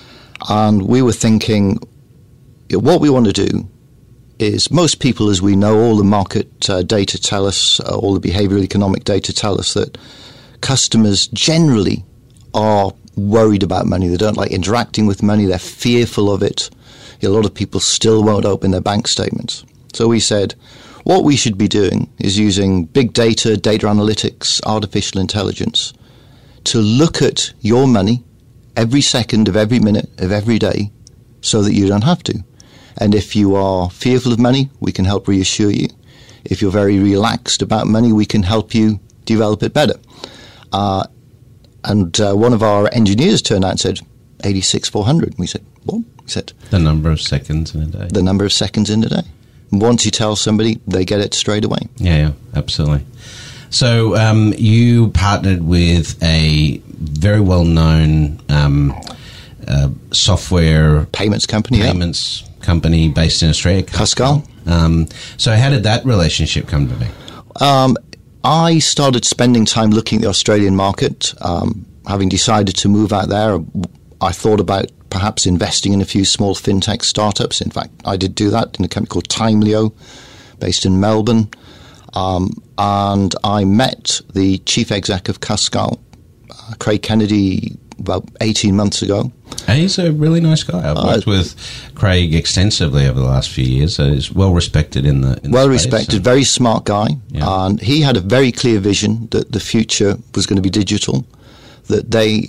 and we were thinking, you know, what we want to do is, most people, as we know, all the market uh, data tell us, uh, all the behavioral economic data tell us that customers generally are worried about money. They don't like interacting with money. They're fearful of it. A lot of people still won't open their bank statements. So we said, what we should be doing is using big data, data analytics, artificial intelligence to look at your money every second of every minute of every day so that you don't have to. And if you are fearful of money, we can help reassure you. If you're very relaxed about money, we can help you develop it better. Uh, and uh, one of our engineers turned out and said, eighty-six four hundred. We said, What? He said, the number of seconds in a day. The number of seconds in a day. Once you tell somebody, they get it straight away. Yeah, yeah, absolutely. So um, you partnered with a very well-known um, uh, software payments company, payments yeah. company based in Australia, Cuscal. Um, so how did that relationship come to be? Um, I started spending time looking at the Australian market. Um, having decided to move out there, I thought about perhaps investing in a few small fintech startups. In fact, I did do that in a company called Timelio, based in Melbourne. Um, and I met the chief exec of Cuscal, uh, Craig Kennedy, about eighteen months ago. He's a really nice guy. I've worked uh, with Craig extensively over the last few years. So he's well respected in the in well the space, respected, so. very smart guy, yeah. and he had a very clear vision that the future was going to be digital. That they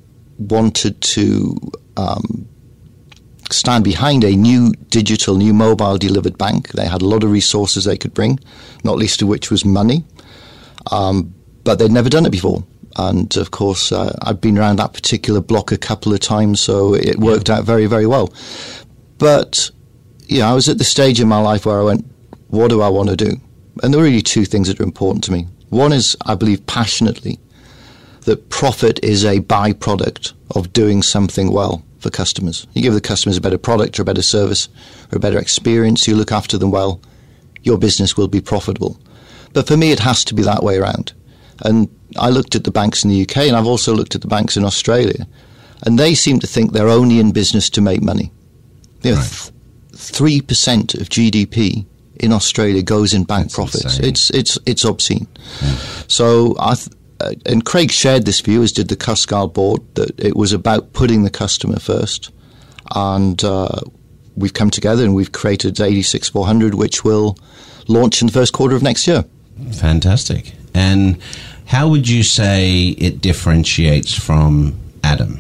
wanted to um, stand behind a new digital, new mobile delivered bank. They had a lot of resources they could bring, not least of which was money, um, but they'd never done it before. And, of course, uh, I've been around that particular block a couple of times, so it worked yeah. out very, very well. But, yeah, I was at the stage in my life where I went, what do I want to do? And there are really two things that are important to me. One is, I believe passionately, that profit is a byproduct of doing something well for customers. You give the customers a better product or a better service or a better experience, you look after them well, your business will be profitable. But for me, it has to be that way around. And I looked at the banks in the U K, and I've also looked at the banks in Australia, and they seem to think they're only in business to make money. You know, right. th- three percent of G D P in Australia goes in bank That's profits. Insane. It's it's it's obscene. Yeah. So I th- uh, and Craig shared this view, as did the Cuscal board, that it was about putting the customer first. And uh, we've come together and we've created eighty-six four hundred, which will launch in the first quarter of next year. Fantastic. And how would you say it differentiates from Atom?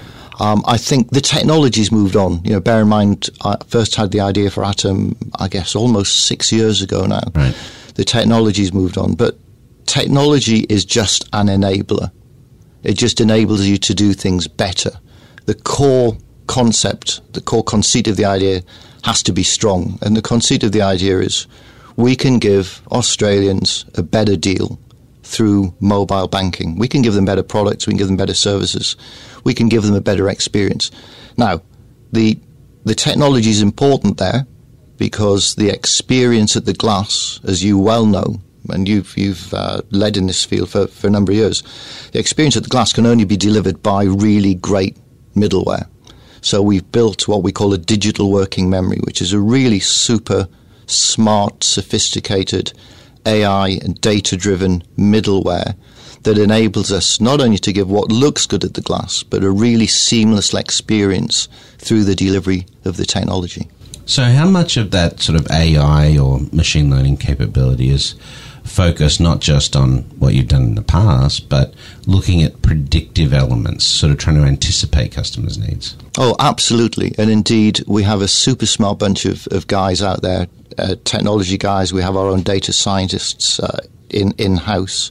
Um, I think the technology's moved on. You know, bear in mind, I first had the idea for Atom, I guess, almost six years ago now. Right. The technology's moved on, but technology is just an enabler. It just enables you to do things better. The core concept, the core conceit of the idea has to be strong. And the conceit of the idea is we can give Australians a better deal through mobile banking. We can give them better products, we can give them better services, we can give them a better experience. Now, the the technology is important there because the experience at the glass, as you well know, and you've you've uh, led in this field for, for a number of years, the experience at the glass can only be delivered by really great middleware. So we've built what we call a digital working memory, which is a really super smart, sophisticated A I and data-driven middleware that enables us not only to give what looks good at the glass, but a really seamless experience through the delivery of the technology. So how much of that sort of A I or machine learning capability is focused not just on what you've done in the past, but looking at predictive elements, sort of trying to anticipate customers' needs? Oh, absolutely. And indeed, we have a super smart bunch of, of guys out there, uh, technology guys. We have our own data scientists uh, in, in-house.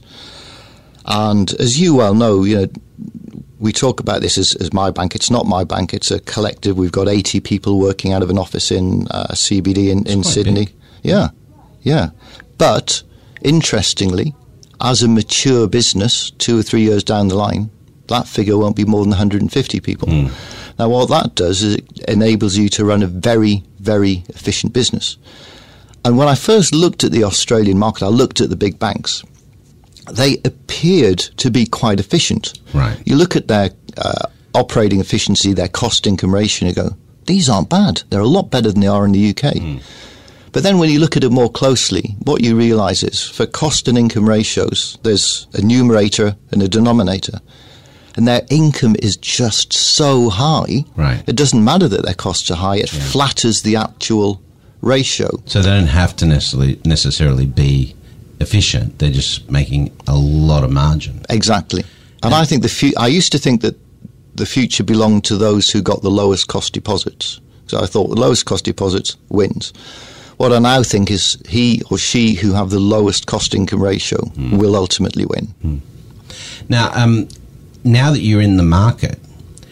And as you well know, you know, we talk about this as, as my bank. It's not my bank. It's a collective. We've got eighty people working out of an office in uh, C B D in, in Sydney. Big. Yeah, yeah. But interestingly, as a mature business, two or three years down the line, that figure won't be more than one hundred fifty people. Mm. Now, what that does is it enables you to run a very, very efficient business. And when I first looked at the Australian market, I looked at the big banks. They appeared to be quite efficient. Right. You look at their uh, operating efficiency, their cost-income ratio, and you go, these aren't bad. They're a lot better than they are in the U K. Mm. But then when you look at it more closely, what you realise is for cost and income ratios, there's a numerator and a denominator. And their income is just so high, right. It doesn't matter that their costs are high. It yeah. flatters the actual ratio. So they don't have to necessarily necessarily be efficient. They're just making a lot of margin. Exactly. And, and I think the fu- I used to think that the future belonged to those who got the lowest cost deposits. So I thought the lowest cost deposits wins. What I now think is he or she who have the lowest cost-income ratio mm. will ultimately win. Mm. Now, um, now that you're in the market,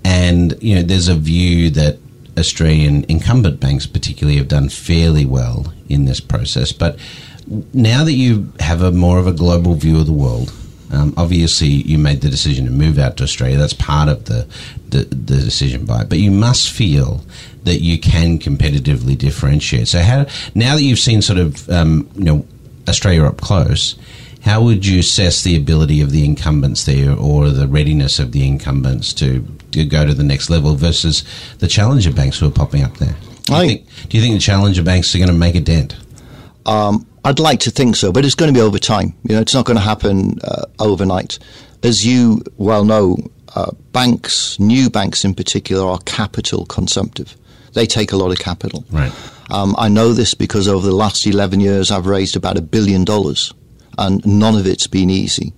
and you know, there's a view that Australian incumbent banks, particularly, have done fairly well in this process. But now that you have a more of a global view of the world, um, obviously you made the decision to move out to Australia. That's part of the, the the decision by it. But you must feel that you can competitively differentiate. So how now that you've seen sort of um, you know Australia up close, how would you assess the ability of the incumbents there, or the readiness of the incumbents to, to go to the next level versus the challenger banks who are popping up there? Do you, I, think, do you think the challenger banks are going to make a dent? Um, I'd like to think so, but it's going to be over time. You know, it's not going to happen uh, overnight. As you well know, uh, banks, new banks in particular, are capital consumptive. They take a lot of capital. Right. Um, I know this because over the last eleven years, I've raised about a billion dollars, and none of it's been easy.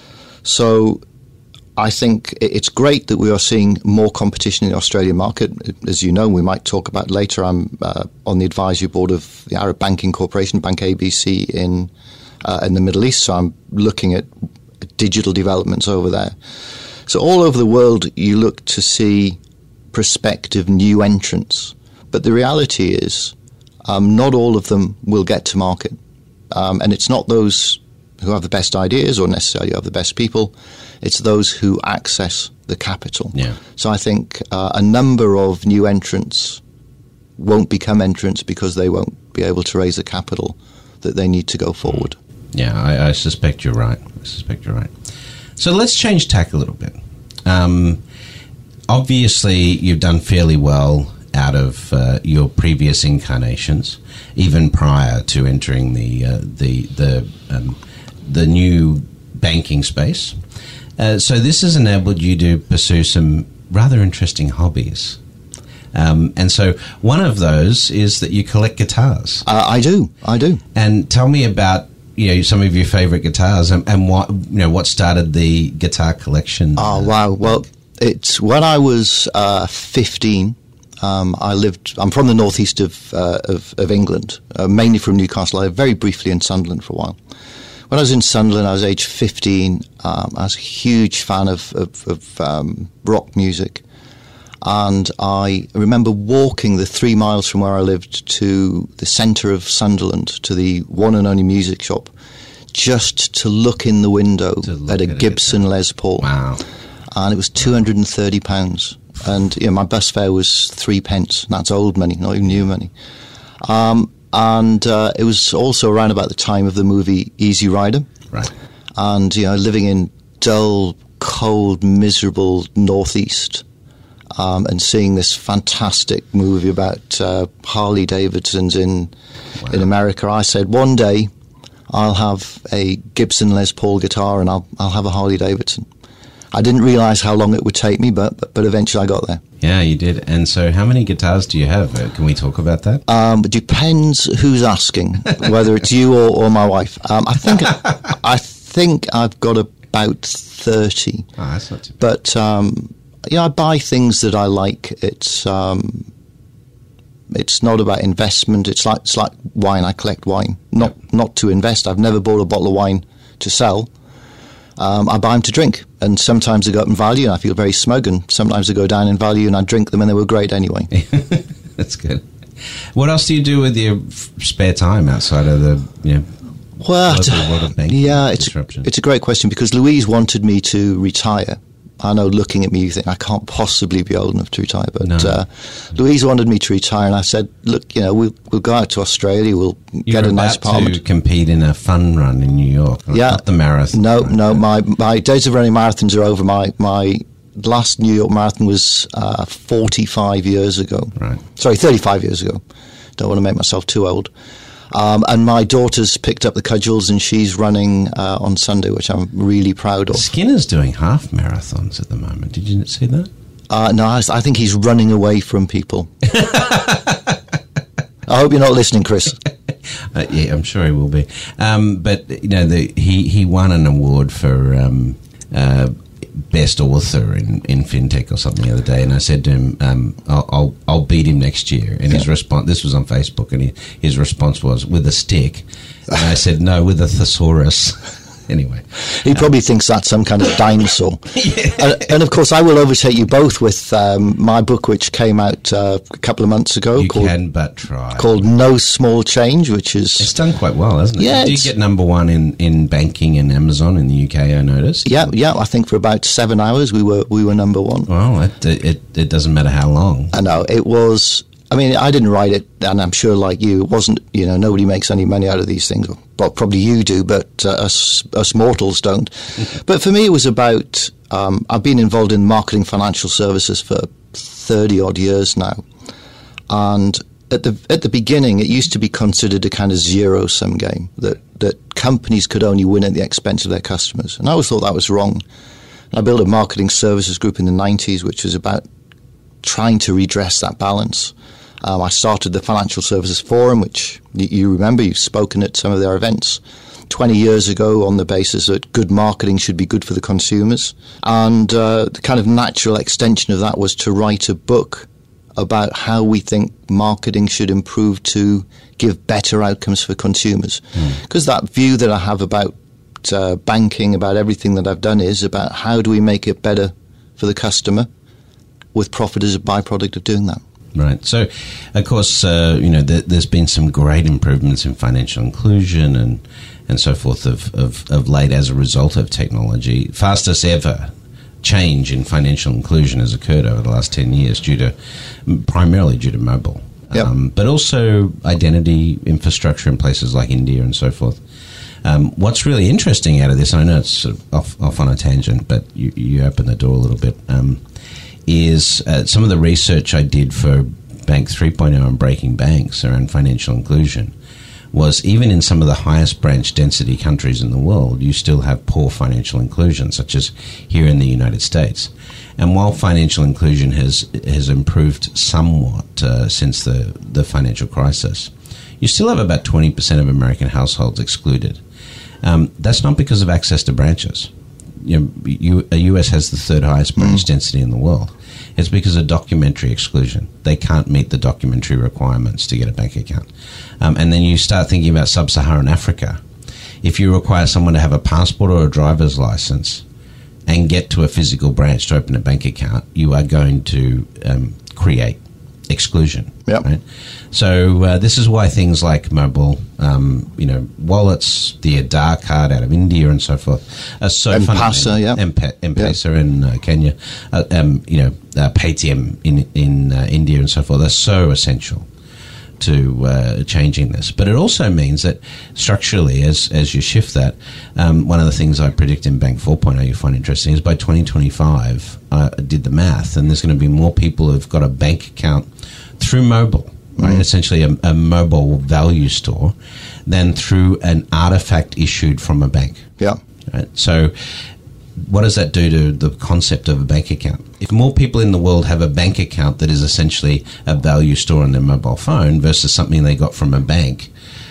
So I think it's great that we are seeing more competition in the Australian market. As you know, we might talk about later, I'm uh, on the advisory board of the Arab Banking Corporation, Bank A B C, in uh, in the Middle East, so I'm looking at digital developments over there. So all over the world, you look to see prospective new entrants. But the reality is, um, not all of them will get to market. Um, and it's not those who have the best ideas or necessarily have the best people. It's those who access the capital. Yeah. So I think uh, a number of new entrants won't become entrants because they won't be able to raise the capital that they need to go forward. Yeah, I, I suspect you're right. I suspect you're right. So let's change tack a little bit. Um, obviously, you've done fairly well out of uh, your previous incarnations, even prior to entering the uh, the the um, the new banking space. Uh, so this has enabled you to pursue some rather interesting hobbies. Um, and so one of those is that you collect guitars. Uh, I do, I do. And tell me about, you know, some of your favourite guitars and, and what, you know, what started the guitar collection. Oh, uh, wow. Well, it's when I was uh, fifteen. Um, I lived. I'm from the northeast of uh, of, of England, uh, mainly from Newcastle. I lived very briefly in Sunderland for a while. When I was in Sunderland, I was age fifteen. Um, I was a huge fan of, of, of um, rock music. And I remember walking the three miles from where I lived to the centre of Sunderland, to the one and only music shop, just to look in the window at a Gibson Les Paul. Wow. And it was two hundred thirty pounds. And you know, my bus fare was three pence. That's old money, not even new money. Um, and uh, it was also around about the time of the movie Easy Rider. Right. And, you know, living in dull, cold, miserable northeast, um, and seeing this fantastic movie about uh, Harley Davidsons in wow. in America, I said, one day I'll have a Gibson Les Paul guitar and I'll I'll have a Harley Davidson. I didn't realise how long it would take me, but, but but eventually I got there. Yeah, you did. And so how many guitars do you have? Uh, can we talk about that? Um, it depends who's asking, whether it's you or, or my wife. Um, I think I think I've got about thirty. Oh, that's not too bad. But, um, yeah, I buy things that I like. It's um, it's not about investment. It's like it's like wine. I collect wine, not yep. not to invest. I've never bought a bottle of wine to sell. Um, I buy them to drink, and sometimes they go up in value and I feel very smug, and sometimes they go down in value and I drink them and they were great anyway. That's good. What else do you do with your f- spare time outside of the, you know, well, world of banking yeah, it's, disruption? It's a great question because Louise wanted me to retire. I know, looking at me, you think I can't possibly be old enough to retire, but no. uh, Louise wanted me to retire, and I said, "Look, you know, we'll we'll go out to Australia, we'll You're get a nice apartment." You're about to compete in a fun run in New York, yeah, not the marathon. No, right? no, my my days of running marathons are over. My my last New York marathon was uh, forty-five years ago. Right. Sorry, thirty-five years ago. Don't want to make myself too old. Um, and my daughter's picked up the cudgels and she's running uh, on Sunday, which I'm really proud of. Skinner's doing half marathons at the moment. Did you see that? Uh, no, I, I think he's running away from people. I hope you're not listening, Chris. uh, yeah, I'm sure he will be. Um, but, you know, the, he, he won an award for um, uh, best author in, in fintech or something the other day, and I said to him, um, I'll, I'll I'll beat him next year. And his response, this was on Facebook, and he, his response was, with a stick. And I said, no, with a thesaurus. Anyway. He probably um, thinks that's some kind of dinosaur. yeah. and, and, of course, I will overtake you both with um, my book, which came out uh, a couple of months ago. You called, can but try. Called No Small Change, which is... It's done quite well, hasn't it? Yeah. Did you get number one in, in banking and Amazon in the U K, I noticed? Yeah, yeah. I think for about seven hours we were we were number one. Well, it, it, it doesn't matter how long. I know. It was... I mean, I didn't write it, and I'm sure, like you, it wasn't, you know, nobody makes any money out of these things. Well, probably you do, but uh, us, us mortals don't. But for me, it was about, um, I've been involved in marketing financial services for thirty-odd years now. And at the at the beginning, it used to be considered a kind of zero-sum game, that, that companies could only win at the expense of their customers. And I always thought that was wrong. And I built a marketing services group in the nineties, which was about trying to redress that balance. Um, I started the Financial Services Forum, which y- you remember, you've spoken at some of their events, twenty years ago on the basis that good marketing should be good for the consumers. And uh, the kind of natural extension of that was to write a book about how we think marketing should improve to give better outcomes for consumers. Because mm. that view that I have about uh, banking, about everything that I've done, is about how do we make it better for the customer, with profit as a byproduct of doing that. Right. So, of course, uh, you know, th- there's been some great improvements in financial inclusion and, and so forth of, of, of late as a result of technology. Fastest ever change in financial inclusion has occurred over the last ten years due to, primarily due to mobile. Yep. Um, but also identity infrastructure in places like India and so forth. Um, what's really interesting out of this, I know it's sort of off, off on a tangent, but you, you open the door a little bit, um, is uh, some of the research I did for Bank three point oh and Breaking Banks around financial inclusion was even in some of the highest branch density countries in the world, you still have poor financial inclusion, such as here in the United States. And while financial inclusion has has improved somewhat uh, since the, the financial crisis, you still have about twenty percent of American households excluded. Um, that's not because of access to branches. You know, you, a U S has the third highest branch mm. density in the world. It's because of documentary exclusion. They can't meet the documentary requirements to get a bank account. Um, and then you start thinking about sub-Saharan Africa. If you require someone to have a passport or a driver's license and get to a physical branch to open a bank account, you are going to um, create exclusion. Yep. Right? So uh, this is why things like mobile, um, you know, wallets, the Aadhaar card out of India and so forth are so M-Pesa, yeah. M-Pe- M-Pesa yeah. in uh, Kenya, uh, um, you know, uh, Paytm in in uh, India and so forth. They're so essential to uh, changing this. But it also means that structurally, as as you shift that, um, one of the things I predict in Bank four point oh you find interesting is by twenty twenty-five, I did the math, and there's going to be more people who've got a bank account through mobile, right? Mm. Essentially a, a mobile value store, than through an artifact issued from a bank. Yeah. Right? So what does that do to the concept of a bank account? If more people in the world have a bank account that is essentially a value store on their mobile phone versus something they got from a bank,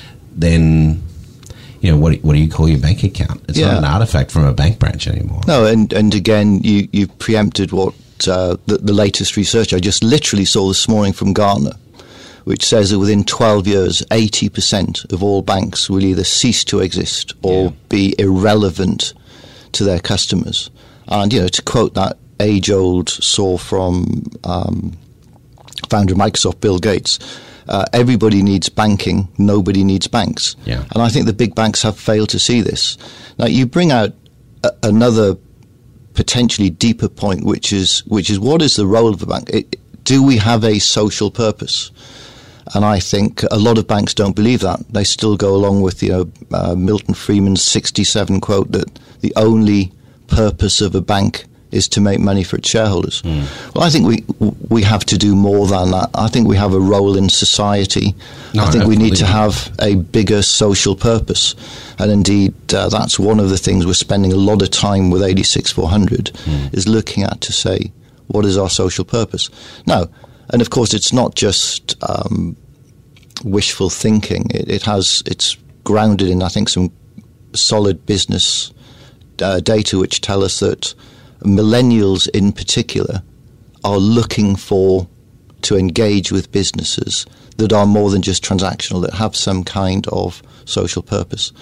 then, you know, what, what do you call your bank account? It's yeah. not an artifact from a bank branch anymore. No, and, and again, you, you've preempted what uh, the, the latest research I just literally saw this morning from Gartner, which says that within twelve years, eighty percent of all banks will either cease to exist or yeah. be irrelevant to their customers. And, you know, to quote that age-old saw from um, founder of Microsoft, Bill Gates, uh, everybody needs banking, nobody needs banks. Yeah. And I think the big banks have failed to see this. Now, you bring out a, another potentially deeper point, which is which is what is the role of a bank? It, do we have a social purpose? And I think a lot of banks don't believe that. They still go along with, you know, uh, Milton Friedman's sixty-seven quote that the only purpose of a bank is to make money for its shareholders. Mm. Well, I think we we have to do more than that. I think we have a role in society. No, I think we need to absolutely. have a bigger social purpose. And indeed, uh, that's one of the things we're spending a lot of time with eighty-six four hundred, mm. is looking at to say, what is our social purpose? Now, and of course, it's not just um, wishful thinking. It, it has, it's grounded in, I think, some solid business uh, data which tell us that millennials in particular are looking for to engage with businesses that are more than just transactional, that have some kind of social purpose.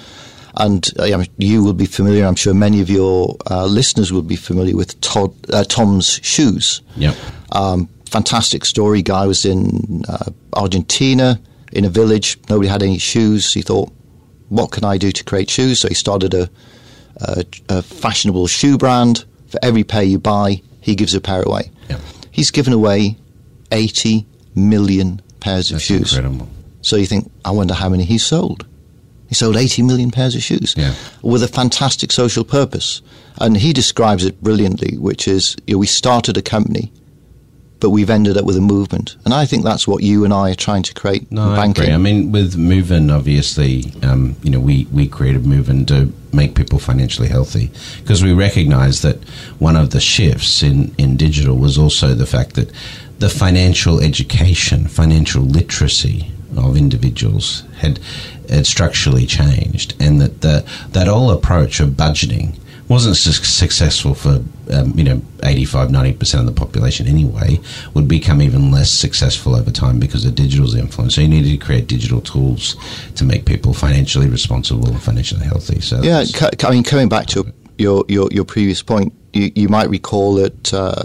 And uh, you will be familiar, I'm sure many of your uh, listeners will be familiar with Todd, uh, Tom's Shoes. Yep. Um, fantastic story. Guy was in uh, Argentina, in a village. Nobody had any shoes. He thought, what can I do to create shoes? So he started a, a, a fashionable shoe brand. For every pair you buy, he gives a pair away. Yep. He's given away eighty million pairs of That's shoes. Incredible. So you think, I wonder how many he sold. He sold eighty million pairs of shoes yeah. with a fantastic social purpose. And he describes it brilliantly, which is, you know, we started a company, but we've ended up with a movement. And I think that's what you and I are trying to create. No, in banking. I agree. I mean, with Movin, obviously, um, you know, we, we created Movin to make people financially healthy because we recognize that one of the shifts in, in digital was also the fact that the financial education, financial literacy of individuals had, had structurally changed, and that the, that whole approach of budgeting wasn't su- successful for um, you know eighty-five, ninety percent of the population anyway, would become even less successful over time because of digital's influence. So you needed to create digital tools to make people financially responsible and financially healthy. So yeah, c- I mean, coming back to your, your, your previous point, you, you might recall that uh,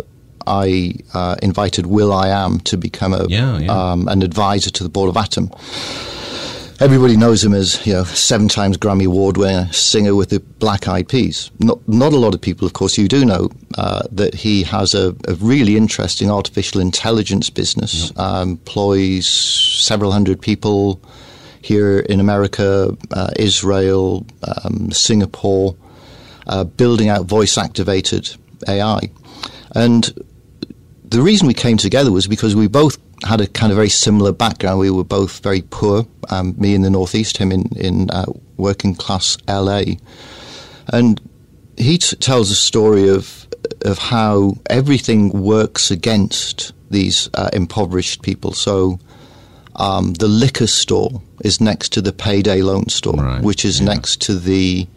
I uh, invited Will I Am to become a yeah, yeah. Um, an advisor to the board of Atom. Everybody knows him as, you know, seven times Grammy Award winner, singer with the Black Eyed Peas. Not not a lot of people, of course, you do know uh, that he has a, a really interesting artificial intelligence business. Yep. Uh, employs several hundred people here in America, uh, Israel, um, Singapore, uh, building out voice-activated A I. And the reason we came together was because we both had a kind of very similar background. We were both very poor, um, me in the Northeast, him in, in uh, working class L A. And he t- tells a story of of how everything works against these uh, impoverished people. So um, the liquor store is next to the payday loan store, right. which is yeah. next to the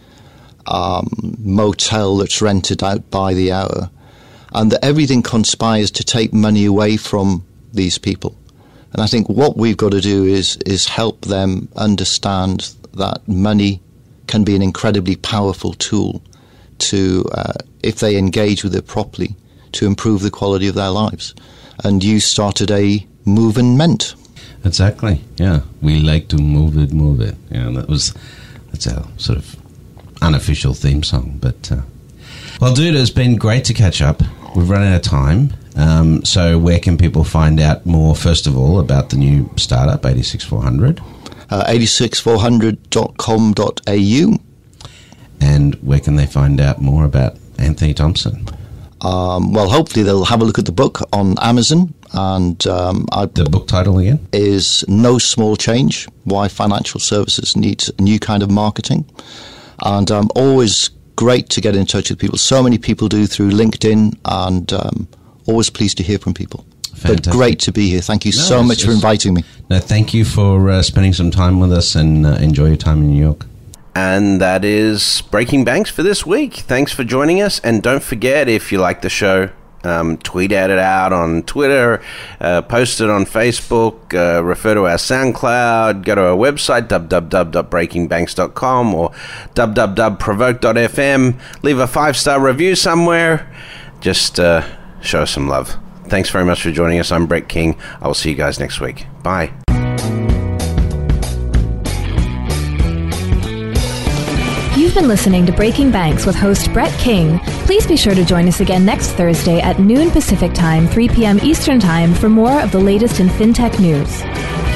um, motel that's rented out by the hour. And that everything conspires to take money away from these people. And I think what we've got to do is is help them understand that money can be an incredibly powerful tool to, uh, if they engage with it properly, to improve the quality of their lives. And you started a movement. Exactly, yeah. We like to move it, move it. Yeah, that was, that's our sort of unofficial theme song. But, uh, well, dude, it's been great to catch up. We've run out of time. Um, so where can people find out more, first of all, about the new startup, eighty-six four hundred? Uh, eighty-six four hundred dot com dot a u. And where can they find out more about Anthony Thompson? Um, well, hopefully they'll have a look at the book on Amazon. And um, I, the book title again is No Small Change: Why Financial Services Needs a New Kind of Marketing. And I'm always great to get in touch with people. So many people do through LinkedIn, and um, always pleased to hear from people. Fantastic. But great to be here. Thank you no, so much for inviting me. No, thank you for uh, spending some time with us, and uh, enjoy your time in New York. And that is Breaking Banks for this week. Thanks for joining us. And don't forget, if you like the show, um, tweet at it out on Twitter, uh, post it on Facebook, uh, refer to our SoundCloud, go to our website, w w w dot breaking banks dot com or w w w dot provoke dot f m. Leave a five-star review somewhere. Just uh, show us some love. Thanks very much for joining us. I'm Brett King. I will see you guys next week. Bye. You've been listening to Breaking Banks with host Brett King. Please be sure to join us again next Thursday at noon Pacific Time, three p.m. Eastern Time for more of the latest in fintech news.